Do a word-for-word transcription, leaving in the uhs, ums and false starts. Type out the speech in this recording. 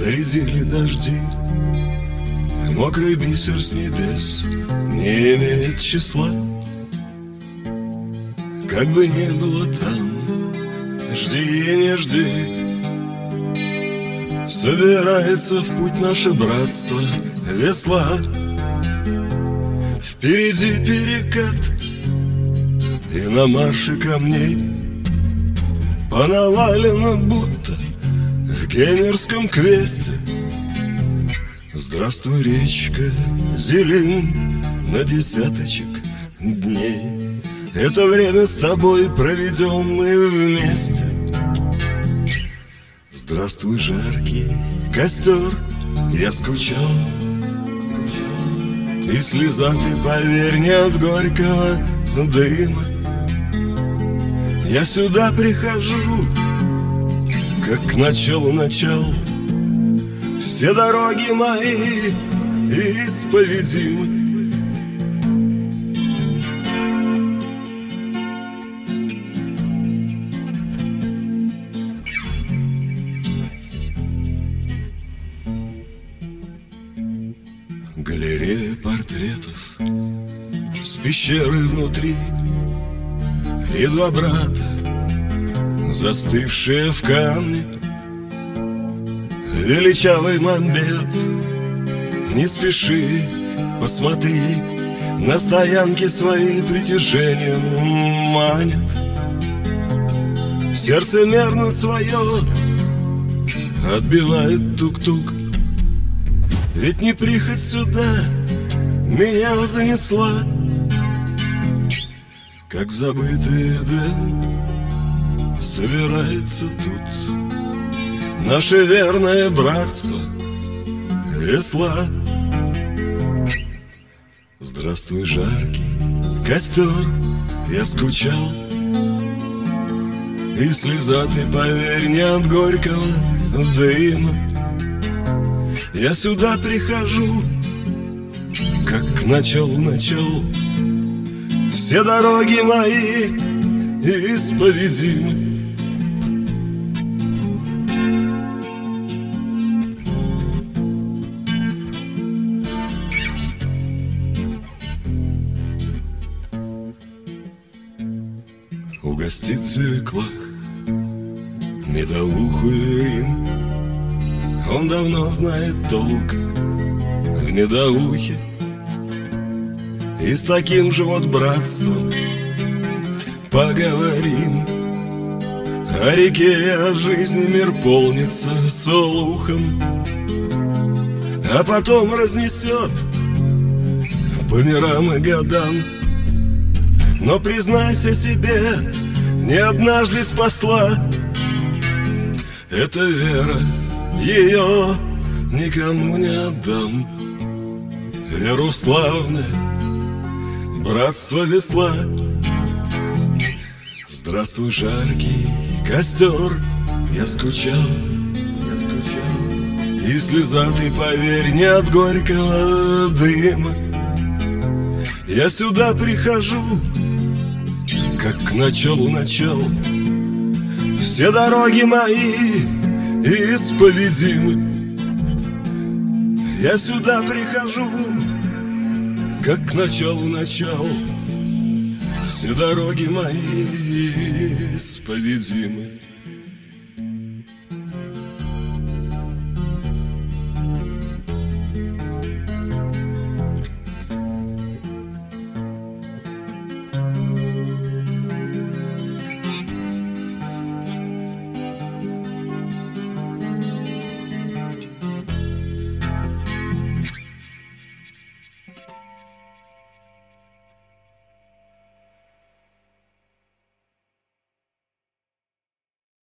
зарядили дожди. Мокрый бисер с небес не имеет числа. Как бы не было там, жди и не жди. Собирается в путь наше братство весла. Впереди перекат и на марше камней понавалено будто в кемерском квесте. Здравствуй, речка, зелень на десяточек дней. Это время с тобой проведем мы вместе. Здравствуй, жаркий костер, я скучал. И слеза ты, поверь, не от горького дыма. Я сюда прихожу, как к началу начал. Все дороги мои исповедимы. Галерея портретов с пещерой внутри, и два брата, застывшие в камне. Величавый Мамбет, не спеши, посмотри, на стоянке свои притяжением манят. Сердце мерно свое отбивает тук-тук. Ведь не прихоть сюда меня занесла, как в забытый Эдем собирается тут наше верное братство весла. Здравствуй, жаркий костер, я скучал. И слеза ты, поверь, не от горького дыма. Я сюда прихожу, как к началу начал. Все дороги мои исповедимы. Угостит в свеклах медовухую Рим. Он давно знает толк в медовухе. И с таким же вот братством поговорим. О реке, о жизни мир полнится слухом, а потом разнесет по мирам и годам. Но признайся себе, не однажды спасла эта вера, ее никому не отдам. Веру в славное братство весла. Здравствуй, жаркий костер, я скучал. Я скучал. И слеза ты, поверь, не от горького дыма. Я сюда прихожу, как к началу начал. Все дороги мои исповедимы. Я сюда прихожу, как к началу начал. Все дороги мои исповедимы.